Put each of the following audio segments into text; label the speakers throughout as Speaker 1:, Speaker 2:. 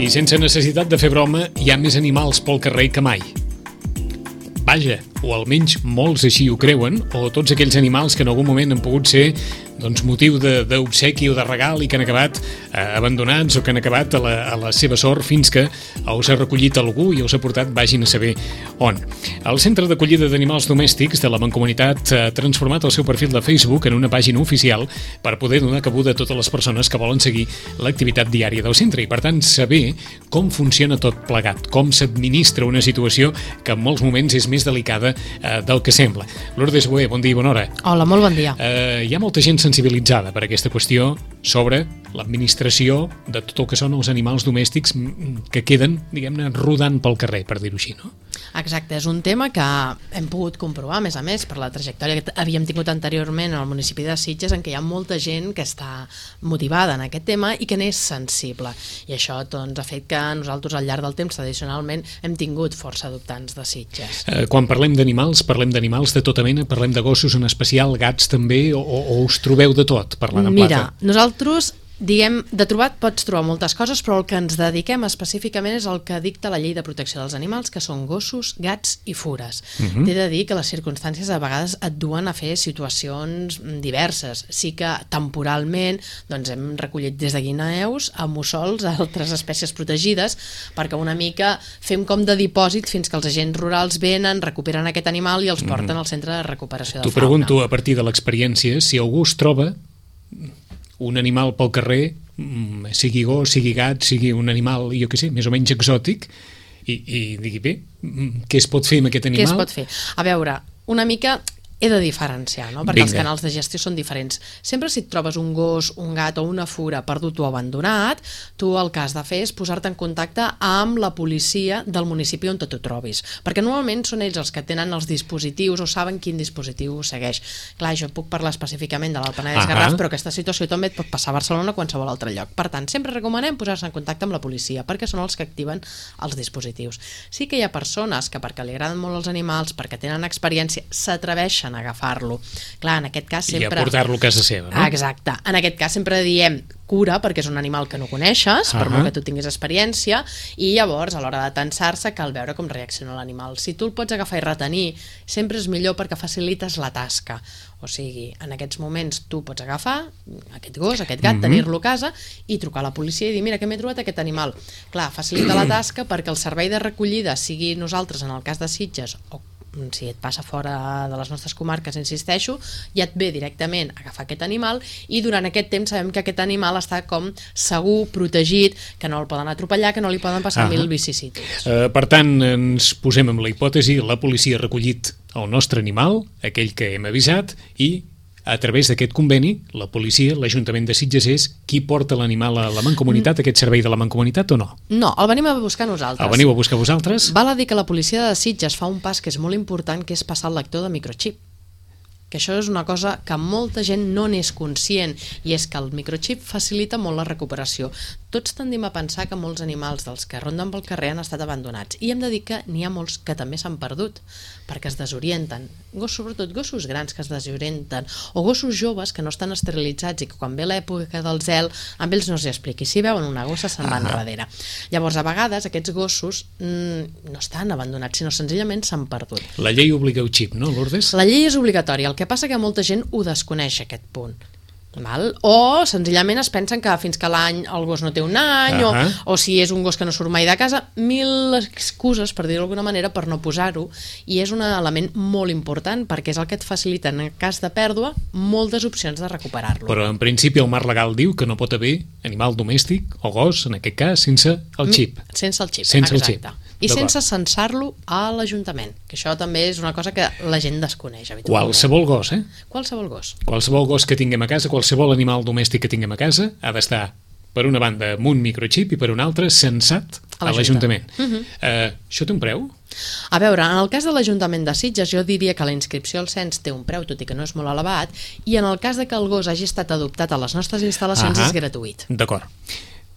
Speaker 1: I sense necessitat de fer broma, hi ha més animals pel carrer que mai. Vaja, o almenys molts així ho creuen, o tots aquells animals que en algun moment han pogut ser motiu d'obsequi o de regal i que han acabat abandonats o que han acabat a la seva sort fins que els ha recollit algú i els ha portat vagin a saber on. El Centre d'Acollida d'Animals Domèstics de la Mancomunitat ha transformat el seu perfil de Facebook en una pàgina oficial per poder donar cabuda a totes les persones que volen seguir l'activitat diària del centre i, per tant, saber com funciona tot plegat, com s'administra una situació que en molts moments és més delicada del que sembla. Lourdes Boé, bon dia i bona hora.
Speaker 2: Hola, molt bon dia.
Speaker 1: Hi ha molta gent sensibilitzada per aquesta qüestió sobre l'administració de tot el que són els animals domèstics que queden, diguem-ne, rodant pel carrer, per dir-ho així, no?
Speaker 2: Exacte, és un tema que hem pogut comprovar, a més, per la trajectòria que havíem tingut anteriorment al municipi de Sitges, en què hi ha molta gent que està motivada en aquest tema i que n'és sensible. I això doncs, ha fet que nosaltres al llarg del temps, tradicionalment, hem tingut força adoptants de Sitges.
Speaker 1: Quan parlem d'animals de tota mena, parlem de gossos en especial, gats també, o us trobeu de tot parlant en plata?
Speaker 2: Mira, nosaltres, diguem, de trobat pots trobar moltes coses, però el que ens dediquem específicament és el que dicta la llei de protecció dels animals, que són gossos, gats i fures. T'he de dir que les circumstàncies a vegades et duen a fer situacions diverses. Sí que temporalment doncs, hem recollit des de guineus a mussols, a altres espècies protegides, perquè una mica fem com de dipòsit fins que els agents rurals venen, recuperen aquest animal i els porten al centre de recuperació de fauna.
Speaker 1: T'ho pregunto a partir de l'experiència, si algú es troba un animal pel carrer, sigui gos, sigui gat, sigui un animal, jo què sé, més o menys exòtic, i digui, bé, què es pot fer amb aquest animal?
Speaker 2: Què es pot fer? A veure, una mica he de diferenciar, no? Perquè els canals de gestió són diferents. Sempre si et trobes un gos, un gat o una fura perdut o abandonat, tu el que has de fer és posar-te en contacte amb la policia del municipi on tu trobis, perquè normalment són ells els que tenen els dispositius o saben quin dispositiu segueix. Clar, jo puc parlar específicament de l'Alt Penedès Garraf, però aquesta situació també et pot passar a Barcelona o a qualsevol altre lloc. Per tant, sempre recomanem posar-se en contacte amb la policia, perquè són els que activen els dispositius. Sí que hi ha persones que, perquè li agraden molt els animals, perquè tenen experiència, s'atreveixen a agafar-lo. Clar, en aquest cas sempre...
Speaker 1: I a portar-lo a casa seva, no?
Speaker 2: Exacte. En aquest cas sempre diem cura, perquè és un animal que no coneixes, per molt que tu tinguis experiència, i llavors, a l'hora de tensar-se, cal veure com reacciona l'animal. Si tu el pots agafar i retenir, sempre és millor perquè facilites la tasca. O sigui, en aquests moments tu pots agafar aquest gos, aquest gat, tenir-lo a casa i trucar a la policia i dir, mira, que m'he trobat aquest animal. Clar, facilita la tasca perquè el servei de recollida, sigui nosaltres, en el cas de Sitges, o si et passa fora de les nostres comarques, insisteixo, ja et ve directament a agafar aquest animal i durant aquest temps sabem que aquest animal està com segur, protegit, que no el poden atropellar, que no li poden passar mil vicissituds.
Speaker 1: Per tant, ens posem amb la hipòtesi, la policia ha recollit el nostre animal, aquell que hem avisat, i a través d'aquest conveni, la policia, l'Ajuntament de Sitges és qui porta l'animal a la Mancomunitat, aquest servei de la Mancomunitat o no?
Speaker 2: No, el venim a buscar nosaltres.
Speaker 1: El veniu a buscar vosaltres?
Speaker 2: Val a dir que la policia de Sitges fa un pas que és molt important, que és passar el lector de microxip. Que això és una cosa que molta gent no n'és conscient, i és que el microxip facilita molt la recuperació. Tots tendim a pensar que molts animals dels que ronden pel carrer han estat abandonats, i hem de dir que n'hi ha molts que també s'han perdut, perquè es desorienten. Sobretot gossos grans que es desorienten, o gossos joves que no estan esterilitzats i que quan ve l'època del zel, amb ells no s'hi expliqui. Si veuen una gossa se'n van darrere. Llavors, a vegades, aquests gossos no estan abandonats, sinó senzillament s'han perdut.
Speaker 1: La llei obliga el xip, no, Lourdes?
Speaker 2: La llei és obligatòria. El que passa que molta gent ho desconeix, aquest punt. O senzillament es pensen que fins que l'any el gos no té un any, o si és un gos que no surt mai de casa, mil excuses, per dir-ho d'alguna manera, per no posar-ho, i és un element molt important perquè és el que et facilita, en cas de pèrdua, moltes opcions de recuperar-lo.
Speaker 1: Però en principi el marc legal diu que no pot haver animal domèstic o gos, en aquest cas, sense el xip.
Speaker 2: Sense el xip, exacte. I sense censar-lo a l'Ajuntament, que això també és una cosa que la gent desconeix habitualment.
Speaker 1: Qualsevol gos,
Speaker 2: Qualsevol gos.
Speaker 1: Qualsevol gos que tinguem a casa, qualsevol animal domèstic que tinguem a casa, ha d'estar, per una banda, amb un microxip i per una altra, censat a l'Ajuntament. Això té un preu?
Speaker 2: A veure, en el cas de l'Ajuntament de Sitges, jo diria que la inscripció al cens té un preu, tot i que no és molt elevat, i en el cas de que el gos hagi estat adoptat a les nostres instal·lacions és gratuït.
Speaker 1: D'acord.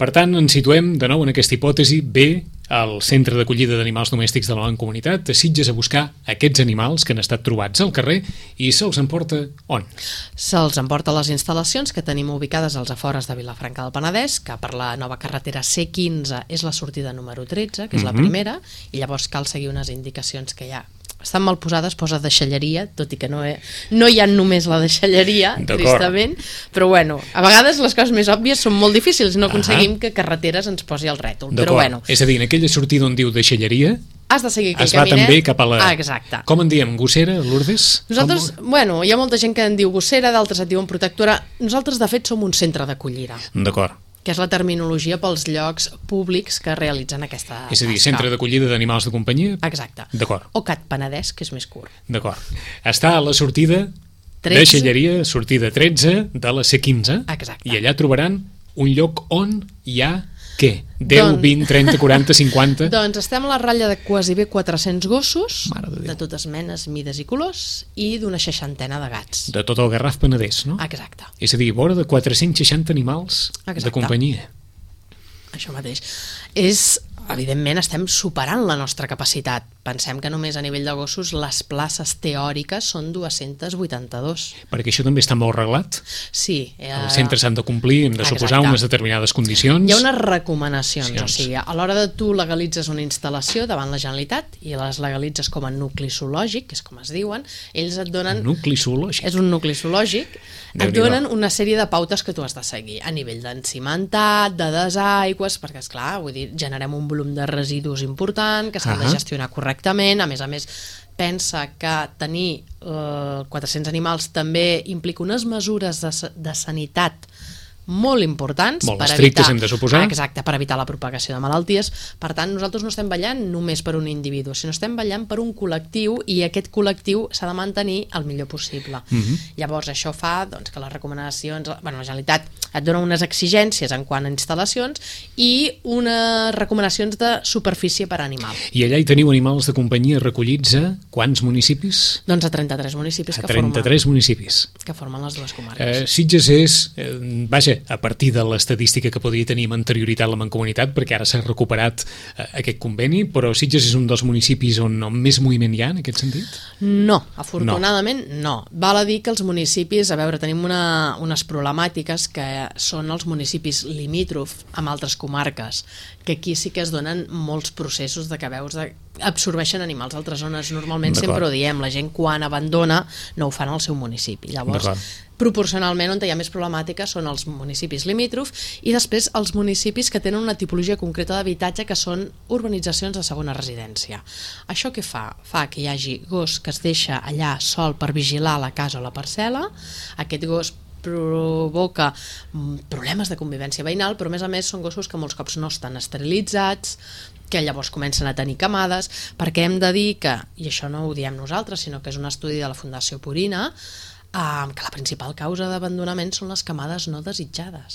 Speaker 1: Per tant, ens situem de nou en aquesta hipòtesi. Ve al Centre d'Acollida d'Animals Domèstics de la Mancomunitat de Sitges a buscar aquests animals que han estat trobats al carrer i se'ls emporta on?
Speaker 2: Se'ls emporta a les instal·lacions que tenim ubicades als afores de Vilafranca del Penedès, que per la nova carretera C15 és la sortida número 13, que és la primera, i llavors cal seguir unes indicacions que ja estan mal posades, posa deixalleria, tot i que no hi ha només la deixalleria, tristament, però bueno, a vegades les coses més òbvies són molt difícils, no aconseguim que carreteres ens posi el rètol, però bueno.
Speaker 1: És a dir, en aquella sortida on diu deixalleria,
Speaker 2: has de seguir aquell
Speaker 1: es va
Speaker 2: caminet.
Speaker 1: també cap a la...
Speaker 2: Exacte.
Speaker 1: Com en diem, gossera, Lourdes?
Speaker 2: Nosaltres, bueno, hi ha molta gent que en diu gossera, d'altres et diuen protectora. Nosaltres, de fet, som un centre d'acollida.
Speaker 1: D'acord.
Speaker 2: Que és la terminologia pels llocs públics que realitzen aquesta tasca.
Speaker 1: És a dir, centre d'acollida d'animals de companyia?
Speaker 2: Exacte.
Speaker 1: D'acord.
Speaker 2: O CAT Penedès, que és més curt.
Speaker 1: D'acord. Està a la sortida deixalleria, sortida 13 de la C15.
Speaker 2: Exacte.
Speaker 1: I allà trobaran un lloc on hi ha què? 10, 20, 30, 40, 50...
Speaker 2: Doncs estem a la ratlla de quasi bé 400 gossos,
Speaker 1: de
Speaker 2: totes menes, mides i colors, i d'una 60 de gats.
Speaker 1: De tot el Garraf Penedès, no?
Speaker 2: Exacte.
Speaker 1: És a dir, vora de 460 animals de companyia.
Speaker 2: Això mateix. Evidentment estem superant la nostra capacitat. Pensem que només a nivell de gossos les places teòriques són 282.
Speaker 1: Perquè això també està molt reglat?
Speaker 2: Sí.
Speaker 1: Els centres s'han de complir, hem de suposar unes determinades condicions.
Speaker 2: Hi ha unes recomanacions, o sigui, a l'hora de tu legalitzes una instal·lació davant la Generalitat i les legalitzes com a nucli zoològic, que és com es diuen, ells et donen...
Speaker 1: Nucli zoològic?
Speaker 2: És un nucli zoològic. Et donen una sèrie de pautes que tu has de seguir, a nivell d'encimentat, de desaigües, perquè, esclar, vull dir, generem un volum de residus important que s'han de gestionar correctament. A més, pensa que tenir 400 animals també implica unes mesures de sanitat molt importants,
Speaker 1: molt estrictes, hem de suposar.
Speaker 2: Exacte, per evitar la propagació de malalties. Per tant, nosaltres no estem vetllant només per un individu, sinó estem vetllant per un col·lectiu, i aquest col·lectiu s'ha de mantenir el millor possible. Llavors, això fa que les recomanacions... la Generalitat et dona unes exigències en quant a instal·lacions i unes recomanacions de superfície per animal.
Speaker 1: I allà hi teniu animals de companyia recollits a quants municipis?
Speaker 2: Doncs a 33 municipis
Speaker 1: municipis
Speaker 2: que formen les dues comarques.
Speaker 1: Sitges és... Vaja, a partir de l'estadística que podria tenir amb anterioritat la Mancomunitat, perquè ara s'ha recuperat aquest conveni, però Sitges és un dels municipis on més moviment hi ha en aquest sentit?
Speaker 2: No, afortunadament no. Val a dir que els municipis, a veure, tenim unes problemàtiques que són els municipis limítrof amb altres comarques, que aquí sí que es donen molts processos de que veus absorbeixen animals d'altres zones. Normalment sempre ho diem, la gent quan abandona no ho fan al seu municipi. Llavors, proporcionalment on hi ha més problemàtica són els municipis limítrof i després els municipis que tenen una tipologia concreta d'habitatge que són urbanitzacions de segona residència. Això què fa? Fa que hi hagi gos que es deixa allà sol per vigilar la casa o la parcel·la. Aquest gos provoca problemes de convivència veïnal, però a més són gossos que molts cops no estan esterilitzats, que llavors comencen a tenir camades, perquè hem de dir que, i això no ho diem nosaltres, sinó que és un estudi de la Fundació Purina, que la principal causa d'abandonament són les camades no desitjades.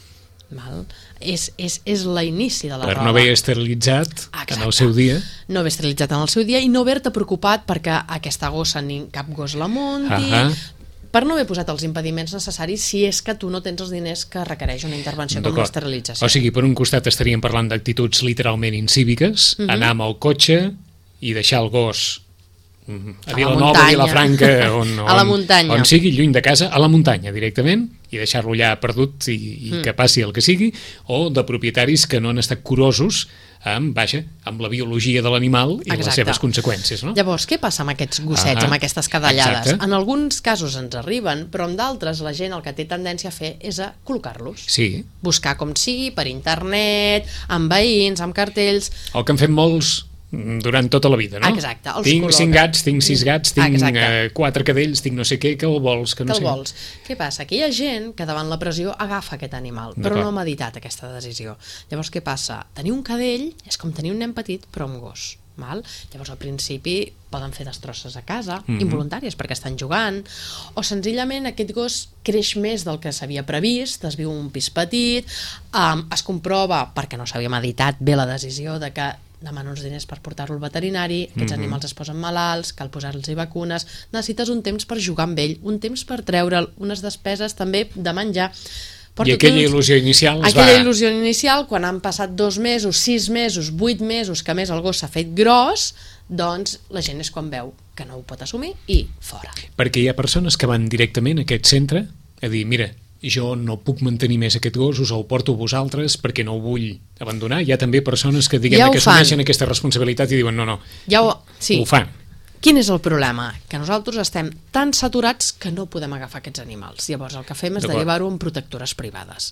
Speaker 2: És l'inici de la roda.
Speaker 1: Per no haver esterilitzat en el seu dia.
Speaker 2: No haver esterilitzat en el seu dia i no haver-te preocupat perquè aquesta gossa cap gos la munti, per no haver posat els impediments necessaris si és que tu no tens els diners que requereix una intervenció com l'esterilització.
Speaker 1: O sigui, per un costat estaríem parlant d'actituds literalment incíviques, anar amb el cotxe i deixar el gos a Vilanova, a Vilafranca,
Speaker 2: a la muntanya,
Speaker 1: on sigui, lluny de casa, a la muntanya directament, i deixar-lo allà perdut i que passi el que sigui, o de propietaris que no han estat curosos amb la biologia de l'animal i les seves conseqüències. No?
Speaker 2: Llavors, què passa amb aquests gossets, amb aquestes cadallades? En alguns casos ens arriben, però en d'altres la gent el que té tendència a fer és a col·locar-los.
Speaker 1: Sí.
Speaker 2: Buscar com sigui, per internet, amb veïns, amb cartells...
Speaker 1: El que han fet molts durant tota la vida, no?
Speaker 2: Exacte.
Speaker 1: Tinc 5 gats, tinc 6 gats, tinc 4 cadells, tinc no sé què, que el vols, que no sé què.
Speaker 2: Què passa? Que hi ha gent que davant la pressió agafa aquest animal, però no ha meditat aquesta decisió. Llavors què passa? Tenir un cadell és com tenir un nen petit però amb gos. Llavors al principi poden fer destrosses a casa, involuntàries perquè estan jugant, o senzillament aquest gos creix més del que s'havia previst, es viu un pis petit, es comprova perquè no s'havia meditat bé la decisió de que demana uns diners per portar-lo al veterinari, aquests animals es posen malalts, cal posar-los vacunes, necessites un temps per jugar amb ell, un temps per treure'l, unes despeses també de menjar.
Speaker 1: I aquella il·lusió inicial
Speaker 2: aquella il·lusió inicial, quan han passat 2 mesos, 6 mesos, 8 mesos, que a més el gos s'ha fet gros, doncs la gent és quan veu que no ho pot assumir i fora.
Speaker 1: Perquè hi ha persones que van directament a aquest centre a dir, mira, jo no puc mantenir més aquest gos, us el porto a vosaltres perquè no ho vull abandonar. Hi ha també persones que, diguem, que assumeixen aquesta responsabilitat i diuen, no,
Speaker 2: sí.
Speaker 1: ho fan.
Speaker 2: Quin és el problema? Que nosaltres estem tan saturats que no podem agafar aquests animals. Llavors el que fem és derivar-ho en protectores privades.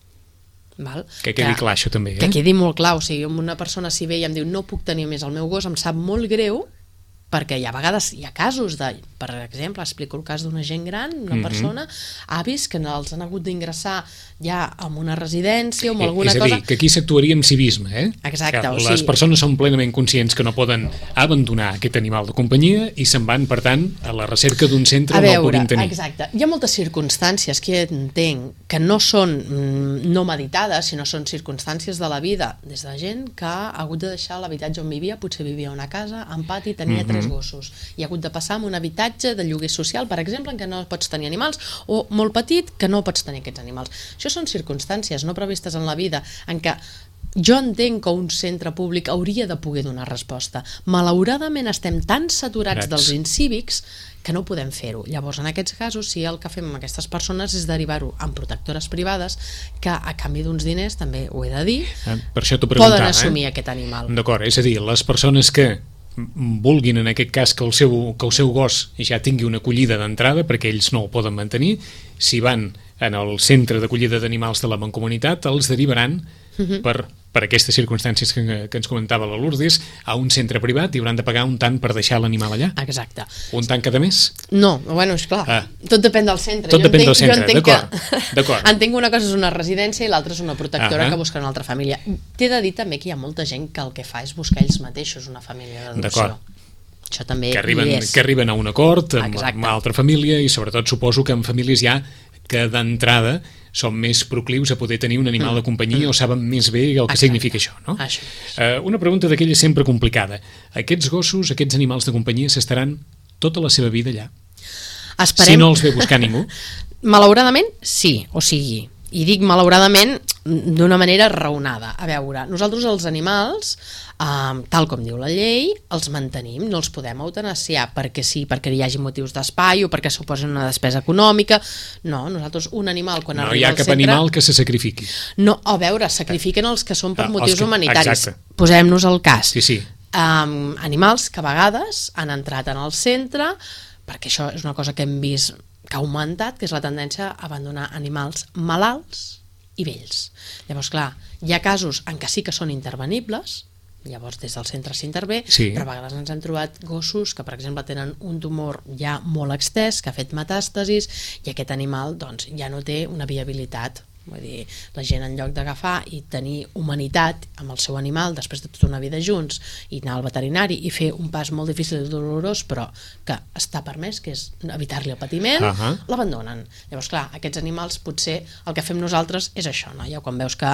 Speaker 2: Val?
Speaker 1: Que quedi clar això també.
Speaker 2: Que quedi molt clar. O sigui, una persona si ve i em diu no puc tenir més el meu gos, em sap molt greu, perquè a vegades hi ha casos de, per exemple, explico el cas d'una gent gran, una persona, avis que els han hagut d'ingressar ja en una residència o en alguna cosa...
Speaker 1: És a dir, que aquí s'actuaria amb civisme,
Speaker 2: Exacte.
Speaker 1: Que les persones són plenament conscients que no poden abandonar aquest animal de companyia i se'n van, per tant, a la recerca d'un centre on el puguin tenir.
Speaker 2: Exacte. Hi ha moltes circumstàncies que entenc que no són no meditades, sinó són circumstàncies de la vida, des de gent que ha hagut de deixar l'habitatge on vivia, potser vivia a una casa, en pati, tenia 3 gossos. I ha hagut de passar en un habitatge de lloguer social, per exemple, en què no pots tenir animals, o molt petit, que no pots tenir aquests animals. Això són circumstàncies no previstes en la vida, en què jo entenc que un centre públic hauria de poder donar resposta. Malauradament estem tan saturats dels incívics que no podem fer-ho. Llavors, en aquests casos, sí, el que fem amb aquestes persones és derivar-ho en protectores privades que, a canvi d'uns diners, també ho he de dir,
Speaker 1: per això t'ho preguntava,
Speaker 2: poden assumir aquest animal.
Speaker 1: D'acord, és a dir, les persones que vulguin en aquest cas que el seu gos ja tingui una acollida d'entrada perquè ells no el poden mantenir, si van en el centre d'acollida d'animals de la Mancomunitat els derivaran per aquestes circumstàncies que ens comentava la Lourdes a un centre privat i hauran de pagar un tant per deixar l'animal allà.
Speaker 2: Exacte.
Speaker 1: Un tant cada mes?
Speaker 2: No, bueno, és clar, tot depèn del centre.
Speaker 1: Tot depèn del centre, d'acord.
Speaker 2: Entenc una cosa és una residència i l'altra és una protectora que busca una altra família. T'he de dir també que hi ha molta gent que el que fa és buscar ells mateixos una família d'adopció. Això també
Speaker 1: que arriben a un acord amb una altra família i sobretot suposo que en famílies ja que d'entrada són més proclius a poder tenir un animal de companyia o saben més bé el que significa això, no? Una pregunta d'aquella sempre complicada. Aquests gossos, aquests animals de companyia s'estaran tota la seva vida allà? Si no els ve buscar ningú?
Speaker 2: Malauradament, sí, o sigui, i dic malauradament d'una manera raonada. A veure, nosaltres els animals, tal com diu la llei, els mantenim, no els podem eutanasiar perquè sí, perquè hi hagi motius d'espai o perquè suposen una despesa econòmica. No, nosaltres un animal quan arriba al centre... No hi ha
Speaker 1: cap animal que se sacrifiqui.
Speaker 2: No, a veure, sacrifiquen els que són per motius humanitaris. Posem-nos el cas.
Speaker 1: Sí.
Speaker 2: Animals que a vegades han entrat en el centre, perquè això és una cosa que hem vist que ha augmentat, que és la tendència a abandonar animals malalts i vells. Llavors, clar, hi ha casos en què sí que són intervenibles, llavors des del centre s'intervé, però a vegades ens hem trobat gossos que, per exemple, tenen un tumor ja molt extès, que ha fet metàstasis, i aquest animal doncs, ja no té una viabilitat. Vull dir, la gent en lloc d'agafar i tenir humanitat amb el seu animal després de tota una vida junts i anar al veterinari i fer un pas molt difícil i dolorós però que està permès, que és evitar-li el patiment, l'abandonen. Llavors, clar, aquests animals potser el que fem nosaltres és això, no? Ja quan veus que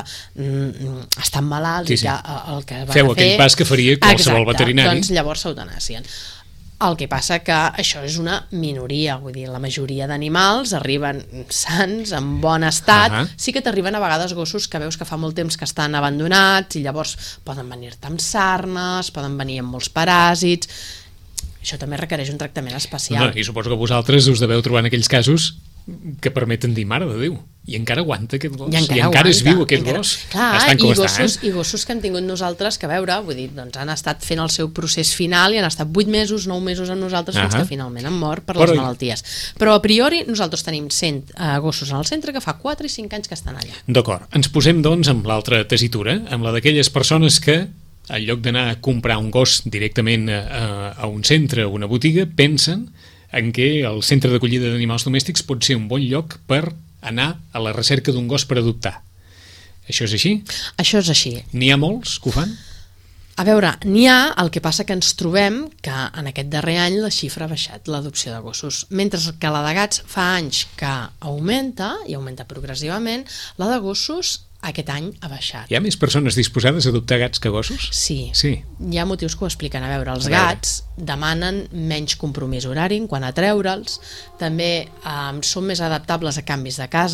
Speaker 2: estan malalts i ja el que van a fer...
Speaker 1: Feu aquell pas que faria qualsevol veterinari.
Speaker 2: Doncs llavors s'eutanasien. El que passa que això és una minoria, vull dir, la majoria d'animals arriben sants, en bon estat, sí que t'arriben a vegades gossos que veus que fa molt temps que estan abandonats i llavors poden venir-te amb sarnes, poden venir amb molts paràsits, això també requereix un tractament especial.
Speaker 1: I suposo que vosaltres us deveu trobar en aquells casos que permeten dir, mare de Déu, i encara aguanta aquest gos, i encara és viu aquest gos.
Speaker 2: Clar, i gossos que hem tingut nosaltres que, a veure, vull dir, doncs han estat fent el seu procés final i han estat 8 mesos, 9 mesos amb nosaltres fins que finalment han mort per les malalties. Però a priori nosaltres tenim gossos en el centre que fa 4 i 5 anys que estan allà.
Speaker 1: D'acord, ens posem doncs amb l'altra tessitura, amb la d'aquelles persones que en lloc d'anar a comprar un gos directament a un centre o una botiga, pensen en què el centre d'acollida d'animals domèstics pot ser un bon lloc per anar a la recerca d'un gos per adoptar. Això és així?
Speaker 2: Això és així.
Speaker 1: N'hi ha molts que ho fan?
Speaker 2: A veure, n'hi ha, el que passa que ens trobem que en aquest darrer any la xifra ha baixat, l'adopció de gossos. Mentre que la de gats fa anys que augmenta, i augmenta progressivament, la de gossos aquest any ha baixat.
Speaker 1: Hi ha més persones disposades a adoptar gats que gossos?
Speaker 2: Sí. Hi ha motius que ho expliquen. A veure, els gats demanen menys compromís horari en quant a treure'ls, també són més adaptables a canvis de casa,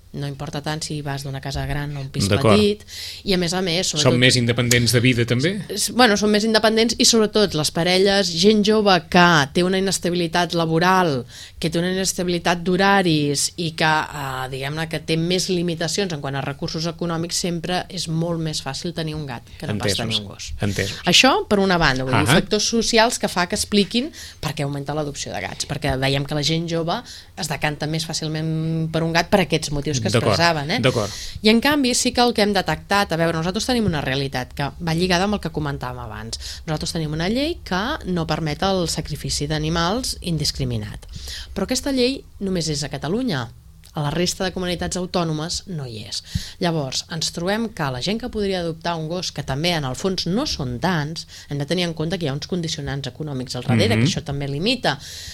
Speaker 2: no importa tant si vas d'una casa gran a un pis petit, i a més, sobretot...
Speaker 1: Són més independents de vida, també?
Speaker 2: Bueno, són més independents i sobretot les parelles, gent jove que té una inestabilitat laboral, que té una inestabilitat d'horaris i que, diguem-ne, que té més limitacions en quant a recursos econòmics, sempre és molt més fàcil tenir un gat que no pas tenir un gos.
Speaker 1: Entesos.
Speaker 2: Això, per una banda, vull dir, factors socials que fa que expliquin per què augmenta l'adopció de gats, perquè veiem que la gent jove es decanta més fàcilment per un gat per aquests motius que expressaven. I en canvi sí que el que hem detectat, a veure, nosaltres tenim una realitat que va lligada amb el que comentàvem abans. Nosaltres tenim una llei que no permet el sacrifici d'animals indiscriminat, però aquesta llei només és a Catalunya. A la resta de comunitats autònomes no hi és. Llavors, ens trobem que la gent que podria adoptar un gos, que també en el fons no són tants, hem de tenir en compte que hi ha uns condicionants econòmics al darrere, que això també limita,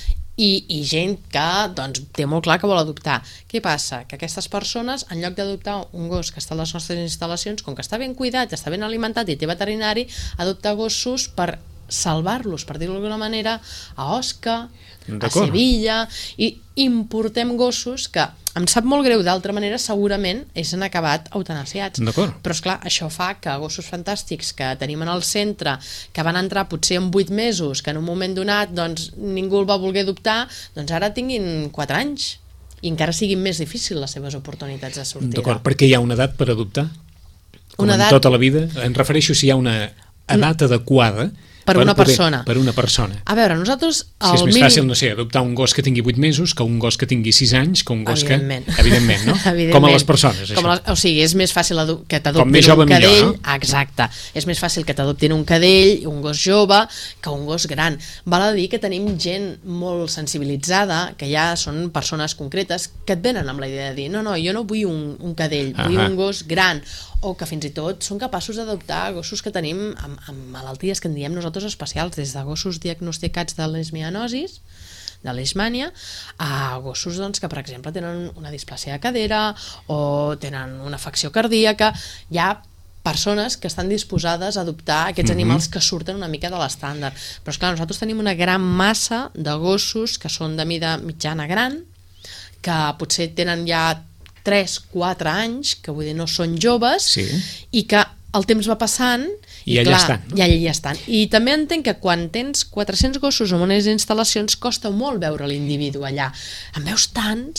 Speaker 2: i gent que doncs, té molt clar que vol adoptar. Què passa? Que aquestes persones, en lloc d'adoptar un gos que està a les nostres instal·lacions, com que està ben cuidat, està ben alimentat i té veterinari, adoptar gossos per salvar-los, per dir-ho d'alguna manera, a Osca, a Sevilla, i importem gossos que, em sap molt greu, d'altra manera segurament han acabat eutanasiats. Però esclar, això fa que gossos fantàstics que tenim en el centre, que van entrar potser en 8 mesos, que en un moment donat doncs, ningú el va voler adoptar, doncs ara tinguin 4 anys i encara siguin més difícils les seves oportunitats de sortida.
Speaker 1: D'acord, perquè hi ha una edat per adoptar? Com en tota la vida? Em refereixo si hi ha una edat adequada
Speaker 2: per una persona.
Speaker 1: Per una persona.
Speaker 2: A veure, nosaltres...
Speaker 1: Si és més fàcil, no sé, adoptar un gos que tingui 8 mesos que un gos que tingui 6 anys, que un gos que... Evidentment, no? Com a les persones, això.
Speaker 2: O sigui, és més fàcil que t'adoptin un cadell... Exacte. És més fàcil que t'adoptin un cadell, un gos jove, que un gos gran. Val a dir que tenim gent molt sensibilitzada, que ja són persones concretes, que et venen amb la idea de dir no, jo no vull un cadell, vull un gos gran, o que fins i tot són capaços d'adoptar gossos que tenim amb malalties que en diem nosaltres especials, des de gossos diagnosticats de lesmianosis, de leishmània, a gossos doncs, que per exemple tenen una displàsia de cadera o tenen una afecció cardíaca. Hi ha persones que estan disposades a adoptar aquests animals que surten una mica de l'estàndard, però esclar, nosaltres tenim una gran massa de gossos que són de mida mitjana gran, que potser tenen ja 3-4 anys, que vull dir no són joves, i que el temps va passant i
Speaker 1: allà
Speaker 2: clar,
Speaker 1: estan.
Speaker 2: I allà estan. I també entenc que quan tens 400 gossos en unes instal·lacions costa molt veure l'individu allà. En veus tants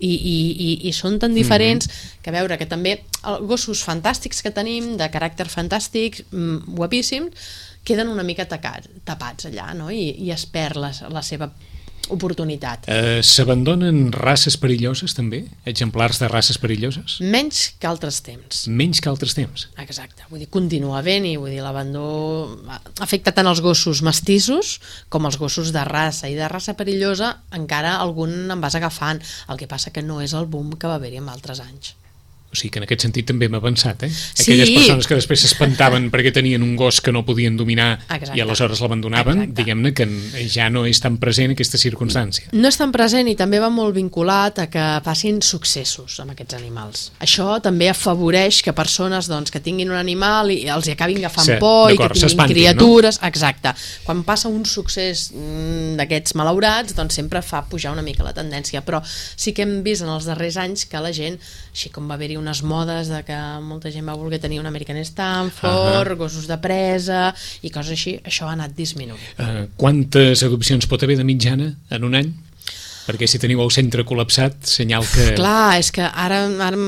Speaker 2: i són tan diferents que veure que també gossos fantàstics que tenim, de caràcter fantàstic, guapíssims, queden una mica tapats allà, no? I es perd la seva oportunitat.
Speaker 1: S'abandonen races perilloses també? Exemplars de races perilloses?
Speaker 2: Menys que altres temps.
Speaker 1: Menys que altres temps?
Speaker 2: Exacte, vull dir, continua havent i vull dir, l'abandó afecta tant els gossos mestissos com els gossos de raça, i de raça perillosa encara algun en vas agafant, el que passa que no és el boom que va haver-hi en altres anys.
Speaker 1: O sigui que en aquest sentit també hem avançat, Aquelles persones que després s'espantaven perquè tenien un gos que no podien dominar i aleshores l'abandonaven, diguem-ne que ja no és tan present aquesta circumstància.
Speaker 2: No és tan present i també va molt vinculat a que passin successos amb aquests animals. Això també afavoreix que persones doncs, que tinguin un animal i els hi acabin agafant por i que tinguin criatures... No? Exacte. Quan passa un succés d'aquests malaurats, doncs sempre fa pujar una mica la tendència, però sí que hem vist en els darrers anys que la gent, així com va haver-hi unes modes de que molta gent va voler tenir un American Stanford, gossos de presa i coses així, això ha anat disminuint.
Speaker 1: Quantes adopcions pot haver de mitjana en un any? Perquè si teniu el centre col·lapsat, senyal que...
Speaker 2: Clar, és que ara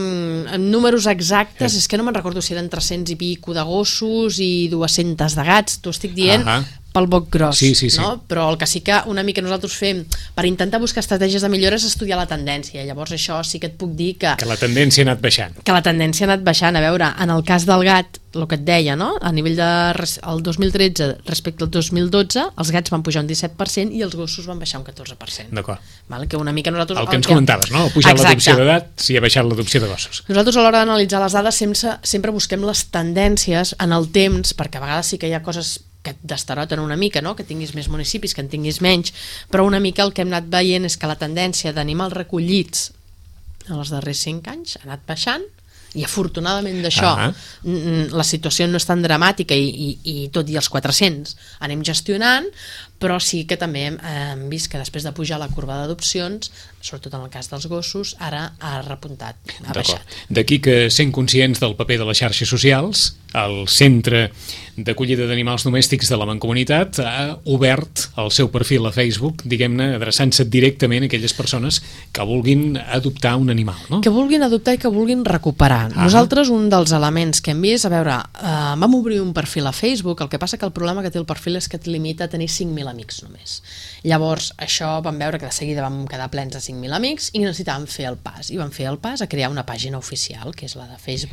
Speaker 2: en números exactes, és que no me'n recordo si eren 300 i pico de gossos i 200 de gats, t'ho estic dient pel boc gros, no? Però el que sí que una mica nosaltres fem per intentar buscar estratègies de millora és estudiar la tendència, llavors això sí que et puc dir que
Speaker 1: la tendència ha anat baixant.
Speaker 2: Que la tendència ha anat baixant, a veure, en el cas del gat, el que et deia, no? A nivell el 2013 respecte al 2012, els gats van pujar un 17% i els gossos van baixar un 14%.
Speaker 1: D'acord.
Speaker 2: Que una mica nosaltres...
Speaker 1: El que ens comentaves, no? Pujar l'adopció d'edat, si ha baixat l'adopció de gossos.
Speaker 2: Nosaltres a l'hora d'analitzar les dades sempre busquem les tendències en el temps, perquè a vegades sí que hi ha coses que et destaroten una mica, no? Que tinguis més municipis, que en tinguis menys, però una mica el que hem anat veient és que la tendència d'animals recollits en els darrers 5 anys ha anat baixant, i afortunadament d'això la situació no és tan dramàtica i tot i els 400 anem gestionant, però sí que també hem vist que després de pujar la curva d'adopcions, sobretot en el cas dels gossos, ara ha repuntat, ha baixat.
Speaker 1: D'aquí que, sent conscients del paper de les xarxes socials, el Centre d'Acollida d'Animals Domèstics de la Mancomunitat ha obert el seu perfil a Facebook, diguem-ne, adreçant-se directament a aquelles persones que vulguin adoptar un animal, no?
Speaker 2: Que vulguin adoptar i que vulguin recuperar. Nosaltres, un dels elements que hem vist, a veure, vam obrir un perfil a Facebook, el que passa que el problema que té el perfil és que et limita a tenir 5.000 amics només. Llavors, això vam veure que de seguida vam quedar plens de 5.000 amics i necessitàvem fer el pas. I vam fer el pas a crear una pàgina oficial, que és la de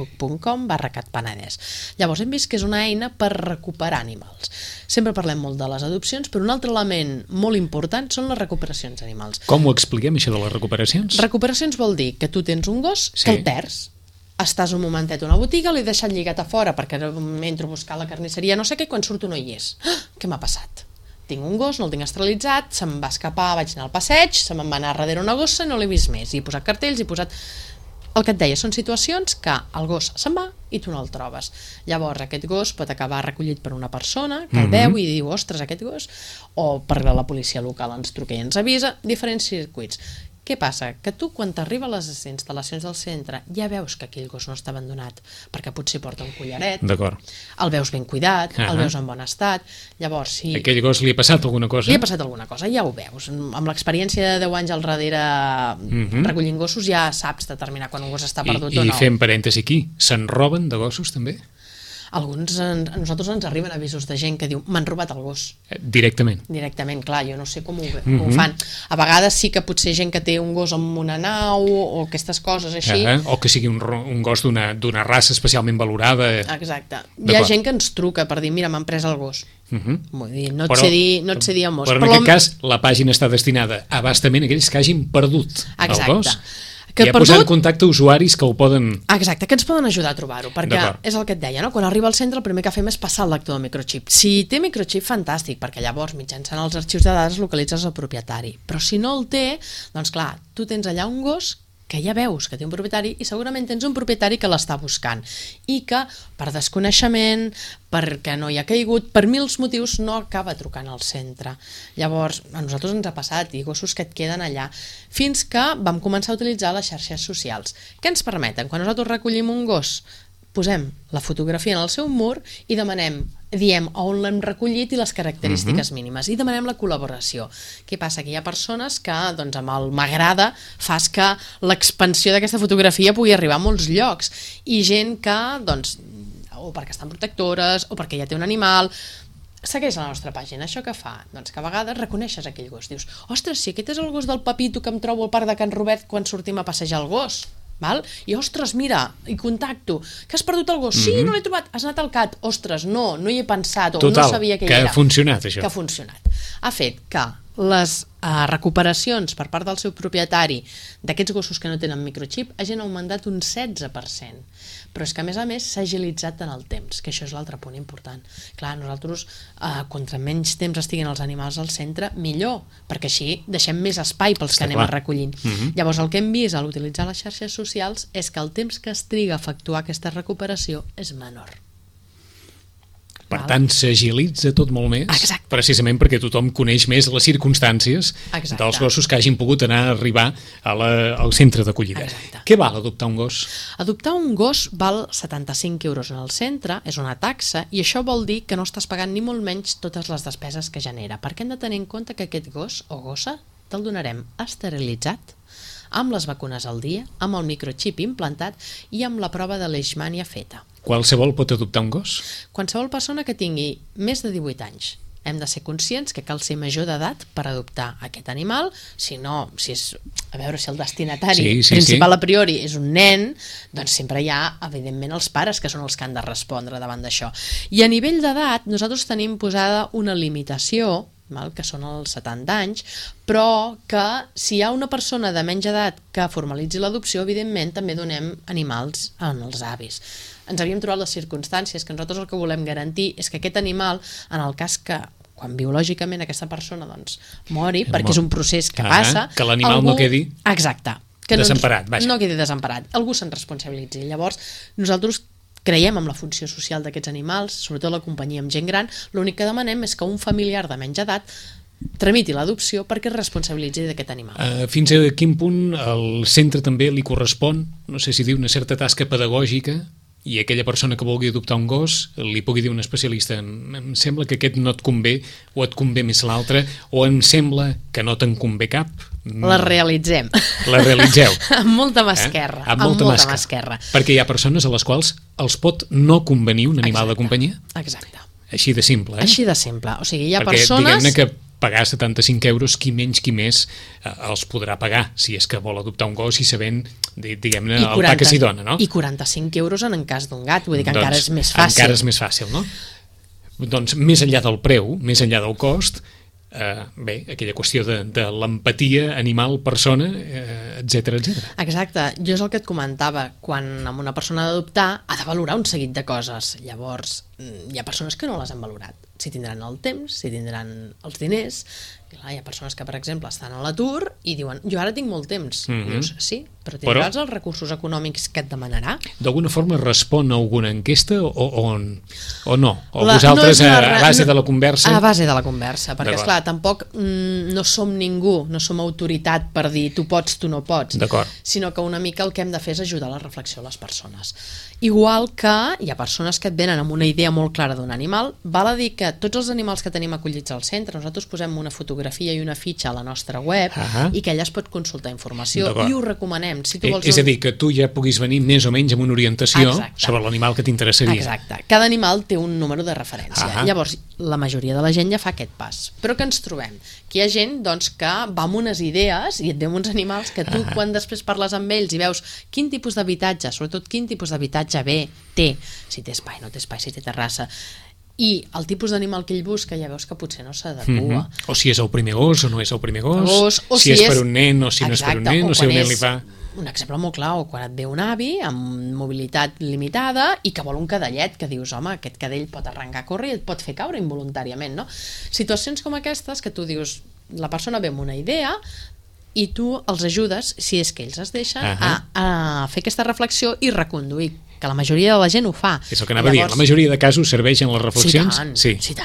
Speaker 2: facebook.com/catpenedès. Llavors hem vist que és una eina per recuperar animals. Sempre parlem molt de les adopcions, però un altre element molt important són les recuperacions d'animals.
Speaker 1: Com ho expliquem, això de les recuperacions?
Speaker 2: Recuperacions vol dir que tu tens un gos que el perds. Estàs un momentet a una botiga, l'he deixat lligat a fora perquè entro a buscar la carnisseria, no sé què, quan surto no hi és. Què m'ha passat? Tinc un gos, no el tinc esterilitzat, se'm va escapar, vaig anar al passeig, se me'n va anar darrere una gossa i no l'he vist més. I he posat cartells, he posat... El que et deia, són situacions que el gos se'n va i tu no el trobes. Llavors aquest gos pot acabar recollit per una persona que el veu i diu, ostres, aquest gos, o per la policia local ens truca i ens avisa, diferents circuits. Què passa? Que tu, quan t'arriba a les instal·lacions del centre, ja veus que aquell gos no està abandonat, perquè potser porta un collaret, el veus ben cuidat, el veus en bon estat, llavors si...
Speaker 1: Aquell gos li ha passat alguna cosa?
Speaker 2: Li ha passat alguna cosa, ja ho veus. Amb l'experiència de 10 anys al darrere recollint gossos ja saps determinar quan un gos està perdut o no.
Speaker 1: I fem parèntesi aquí, se'n roben de gossos també?
Speaker 2: A nosaltres ens arriben avisos de gent que diu m'han robat el gos.
Speaker 1: Directament?
Speaker 2: Directament, clar, jo no sé com ho fan. A vegades sí que potser gent que té un gos amb una nau o aquestes coses així.
Speaker 1: O que sigui un gos d'una raça especialment valorada.
Speaker 2: Exacte. Hi ha gent que ens truca per dir mira, m'han pres el gos. Vull dir, no et sé dir el mos.
Speaker 1: Però en aquest cas la pàgina està destinada abastament a aquells que hagin perdut el gos. I ha posat en contacte usuaris que ho poden...
Speaker 2: Exacte, que ens poden ajudar a trobar-ho, perquè és el que et deia, no? Quan arriba al centre el primer que fem és passar el lector de microxip. Si té microxip, fantàstic, perquè llavors mitjançant els arxius de dades localitzes el propietari. Però si no el té, doncs clar, tu tens allà un gos que ja veus que té un propietari i segurament tens un propietari que l'està buscant i que per desconeixement, perquè no hi ha caigut, per mils motius no acaba trucant al centre. Llavors, a nosaltres ens ha passat i gossos que et queden allà, fins que vam començar a utilitzar les xarxes socials. Què ens permeten? Quan nosaltres recollim un gos, posem la fotografia en el seu mur i diem on l'hem recollit i les característiques mínimes i demanem la col·laboració. Què passa? Que hi ha persones que doncs, amb el m'agrada fas que l'expansió d'aquesta fotografia pugui arribar a molts llocs i gent que doncs, o perquè estan protectores o perquè ja té un animal segueix la nostra pàgina. Això què fa? Doncs que a vegades reconeixes aquell gos. Dius, ostres, si aquest és el gos del Pepito que em trobo al parc de Can Robert quan sortim a passejar el gos. Val? I ostres, mira, i contacto que has perdut el gos, sí, no l'he trobat, has anat al CAT, ostres, no hi he pensat o
Speaker 1: total,
Speaker 2: no sabia que hi era.
Speaker 1: Ha funcionat això.
Speaker 2: Que ha funcionat. Ha fet que les recuperacions per part del seu propietari d'aquests gossos que no tenen microxip hagin augmentat un 16%, però és que a més s'ha agilitzat en el temps, que això és l'altre punt important. Clar, nosaltres contra menys temps estiguin els animals al centre millor, perquè així deixem més espai pels que anem recollint. Llavors el que hem vist a l'utilitzar les xarxes socials és que el temps que es triga a efectuar aquesta recuperació és menor.
Speaker 1: Per tant, s'agilitza tot molt més, precisament perquè tothom coneix més les circumstàncies dels gossos que hagin pogut arribar al centre d'acollida. Què val adoptar un gos?
Speaker 2: Adoptar un gos val 75 euros en el centre, és una taxa, i això vol dir que no estàs pagant ni molt menys totes les despeses que genera, perquè hem de tenir en compte que aquest gos o gossa te'l donarem esterilitzat, amb les vacunes al dia, amb el microxip implantat i amb la prova de leishmània feta.
Speaker 1: Qualsevol pot adoptar un gos?
Speaker 2: Qualsevol persona que tingui més de 18 anys. Hem de ser conscients que cal ser major d'edat per adoptar aquest animal, si no, a veure si el destinatari principal a priori és un nen, doncs sempre hi ha, evidentment, els pares que són els que han de respondre davant d'això. I a nivell d'edat, nosaltres tenim posada una limitació, que són els 70 anys, però que si hi ha una persona de menys edat que formalitzi l'adopció, evidentment també donem animals als avis. Ens havíem trobat les circumstàncies que nosaltres el que volem garantir és que aquest animal, en el cas que quan biològicament aquesta persona mori, perquè és un procés que passa...
Speaker 1: Que l'animal no quedi
Speaker 2: desemparat. No quedi desemparat. Algú se'n responsabilitzi. Llavors, nosaltres creiem en la funció social d'aquests animals, sobretot la companyia amb gent gran. L'únic que demanem és que un familiar de menys edat tramiti l'adopció perquè es responsabilitzi d'aquest animal.
Speaker 1: Fins a quin punt el centre també li correspon, no sé si dir, una certa tasca pedagògica, i aquella persona que vulgui adoptar un gos li pugui dir un especialista: em sembla que aquest no et convé, o et convé més l'altre, o em sembla que no te'n convé cap?
Speaker 2: La realitzem.
Speaker 1: La realitzeu?
Speaker 2: Amb molta mà esquerra.
Speaker 1: Amb molta mà esquerra. Perquè hi ha persones a les quals els pot no convenir un animal de companyia?
Speaker 2: Exacte.
Speaker 1: Així de simple,
Speaker 2: Així de simple. O sigui, hi ha
Speaker 1: perquè,
Speaker 2: persones...
Speaker 1: diguem-ne que pagar 75 euros, qui menys qui més els podrà pagar, si és que vol adoptar un gos i sabent, diguem-ne, el pa que s'hi dona, no?
Speaker 2: I 45 euros en cas d'un gat, vull dir que encara és més fàcil.
Speaker 1: Encara és més fàcil, no? Doncs més enllà del preu, més enllà del cost, bé, aquella qüestió de l'empatia animal-persona, etc etc.
Speaker 2: Exacte, jo és el que et comentava, quan amb una persona ha d'adoptar ha de valorar un seguit de coses. Llavors, hi ha persones que no les han valorat, si tindran el temps, si tindran els diners. Clar, hi ha persones que, per exemple, estan a l'atur i diuen, jo ara tinc molt temps. Dius, sí, però tindràs els recursos econòmics que et demanarà?
Speaker 1: D'alguna forma respon a alguna enquesta o no? O vosaltres a base de la conversa?
Speaker 2: A base de la conversa, perquè esclar, tampoc no som ningú, no som autoritat per dir tu pots, tu no pots, sinó que una mica el que hem de fer és ajudar a la reflexió a les persones. Igual que hi ha persones que et venen amb una idea molt clara d'un animal. Val a dir que tots els animals que tenim acollits al centre, nosaltres posem una fotografia i una fitxa a la nostra web i que ella es pot consultar informació i ho recomanem. Si tu vols
Speaker 1: és a dir, que tu ja puguis venir més o menys amb una orientació sobre l'animal que t'interessaria.
Speaker 2: Exacte. Cada animal té un número de referència. Llavors, la majoria de la gent ja fa aquest pas. Però que ens trobem? Que hi ha gent doncs, que va amb unes idees i et ve amb uns animals que tu, quan després parles amb ells i veus quin tipus d'habitatge, sobretot quin tipus d'habitatge té, si té espai, no té espai, si té terrassa, i el tipus d'animal que ell busca, ja veus que potser no s'adequa.
Speaker 1: O si és el primer gos o no és el primer gos, si és per un nen o si no és per un nen, o si un nen li fa...
Speaker 2: Un exemple molt clar, o quan et ve un avi amb mobilitat limitada i que vol un cadellet, que dius, home, aquest cadell pot arrencar a córrer i et pot fer caure involuntàriament, no? Situacions com aquestes que tu dius, la persona ve amb una idea i tu els ajudes, si és que ells es deixen, a fer aquesta reflexió i reconduir, que la majoria de la gent ho fa.
Speaker 1: És el que anava a dir, la majoria de casos serveixen les reflexions?
Speaker 2: Sí,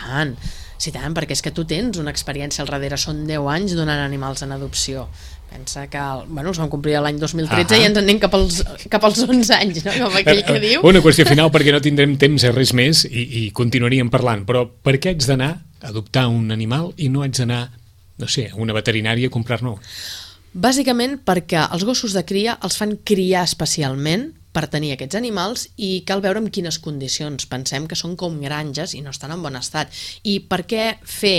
Speaker 2: tant, perquè és que tu tens una experiència al darrere, són 10 anys donant animals en adopció. Pensa que, els vam complir l'any 2013 i ens en anem cap als 11 anys, no? Com aquell que diu.
Speaker 1: Una qüestió final, perquè no tindrem temps a res més i continuaríem parlant, però per què haig d'anar a adoptar un animal i no haig d'anar, no sé, a una veterinària a comprar-ne?
Speaker 2: Bàsicament perquè els gossos de cria els fan criar especialment per tenir aquests animals i cal veure en quines condicions. Pensem que són com granges i no estan en bon estat. I per què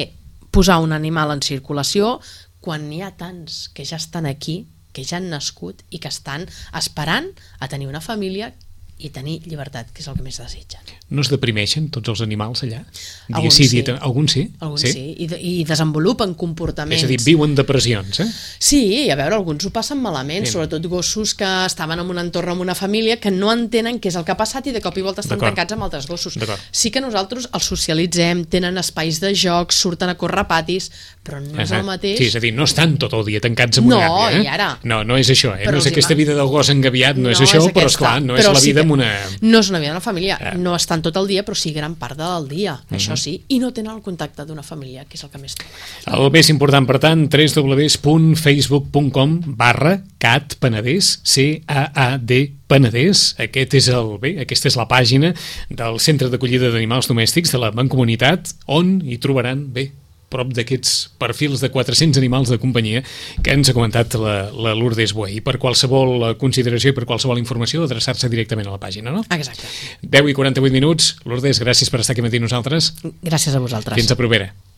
Speaker 2: posar un animal en circulació quan n'hi ha tants que ja estan aquí, que ja han nascut i que estan esperant a tenir una família i tenir llibertat, que és el que més desitgen.
Speaker 1: No es deprimeixen tots els animals allà?
Speaker 2: Alguns sí.
Speaker 1: Alguns sí?
Speaker 2: Alguns sí, i desenvolupen comportaments.
Speaker 1: És a dir, viuen depressions,
Speaker 2: Sí, a veure, alguns ho passen malament, sobretot gossos que estaven en un entorn amb una família que no entenen què és el que ha passat i de cop i volta estan tancats amb altres gossos. Sí que nosaltres els socialitzem, tenen espais de joc, surten a córrer patis, però no és el mateix.
Speaker 1: Sí, és a dir, no estan tot el dia tancats amb una gàbia.
Speaker 2: No, i ara...
Speaker 1: No és això, no és aquesta vida del gos engaviat, no és això, però esclar, no és la vida
Speaker 2: no és una vida d'una família, no estan tot el dia, però sí gran part del dia, això sí, i no tenen el contacte d'una família, que és el que més troben.
Speaker 1: El més important, per tant, www.facebook.com/catpenedès, CAAD Penedès. Aquesta és la pàgina del Centre d'Acollida d'Animals Domèstics de la Mancomunitat, on hi trobaran, prop d'aquests perfils de 400 animals de companyia que ens ha comentat la Lourdes Boé. Per qualsevol consideració i per qualsevol informació, adreçar-se directament a la pàgina, no?
Speaker 2: Exacte.
Speaker 1: 10:48 minuts. Lourdes, gràcies per estar aquí amb nosaltres.
Speaker 2: Gràcies a vosaltres.
Speaker 1: Fins a propera.